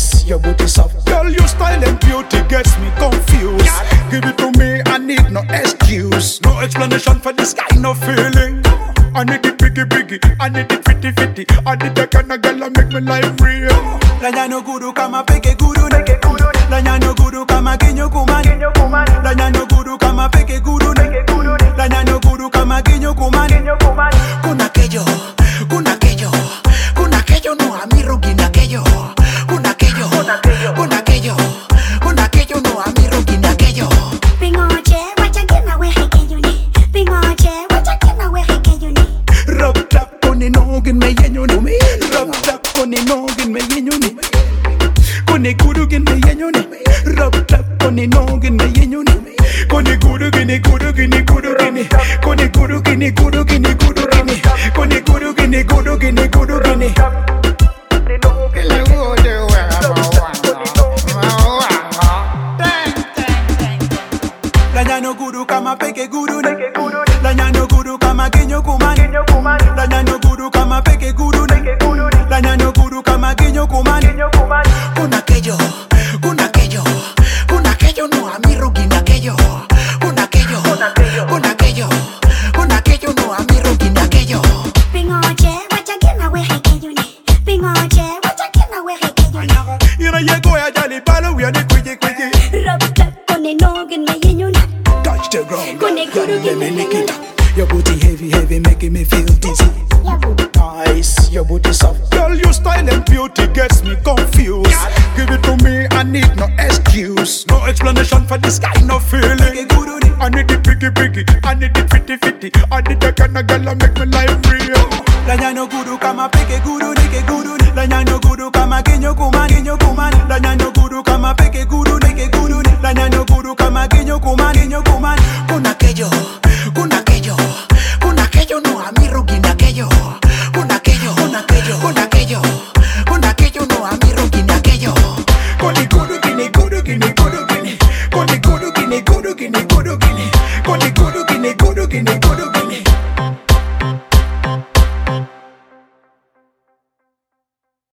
Nice, your booty soft. Girl, your style and beauty gets me confused. Give it to me, I need no excuse. No explanation for this kind of feeling. I need it biggie biggie, I need it fitty fitty. I need that kind of girl that make me life real. Lanya no guru kama peke guru neke guru. Lanya no guru kama kinyo kumani. Lanya no guru kama peke guru neke guru. Lanya no guru kama kinyo kumani. Kuna aquello, kuna aquello, kuna aquello no a mi rugina aquello. Kuna aquello, kuna aquello, kuna aquello no a mi rugina aquello. Pingoche, wacha que na weje que yo ni. Pingoche, wacha que na weje que yo ni. Rub tap on the noggin me yenyo ni. Rub tap on the noggin me yenyo ni. Kone guru gin me yenyo ni. Rub tap on the noggin me yenyo ni. Kone guru gini guru gini guru gini. Kone guru gini guru gini guru gini. Kone guru gini guru gini guru gini. Lanya no guru kama peke guru neke guru. Lanya no guru kama kinyo kumani. Lanya no guru kama peke guru neke guru. Lanya no guru kama kinyo kumani. Kuna aquello, kuna aquello, kuna aquello no a mi rugina aquello. Kuna aquello, kuna aquello, kuna aquello no a mi rugina aquello. Pingoche, wacha que na weje que yo ni. Pingoche, wacha que na weje que yo ni. You know you go a jolly palo we are the quickie quickie. Rub tap con el noggin me yenyo ni. Touch the ground, Kone guru let me gini lick it up. Your booty heavy, heavy, making me feel dizzy. Nice, your booty soft. Girl, your style and beauty gets me confused. Give it to me, I need no excuse. No explanation for this kind of feeling. I need it biggie biggie, I need it fitty fitty. I need that kind of girl that make my life real. Lanya no guru kama peke guru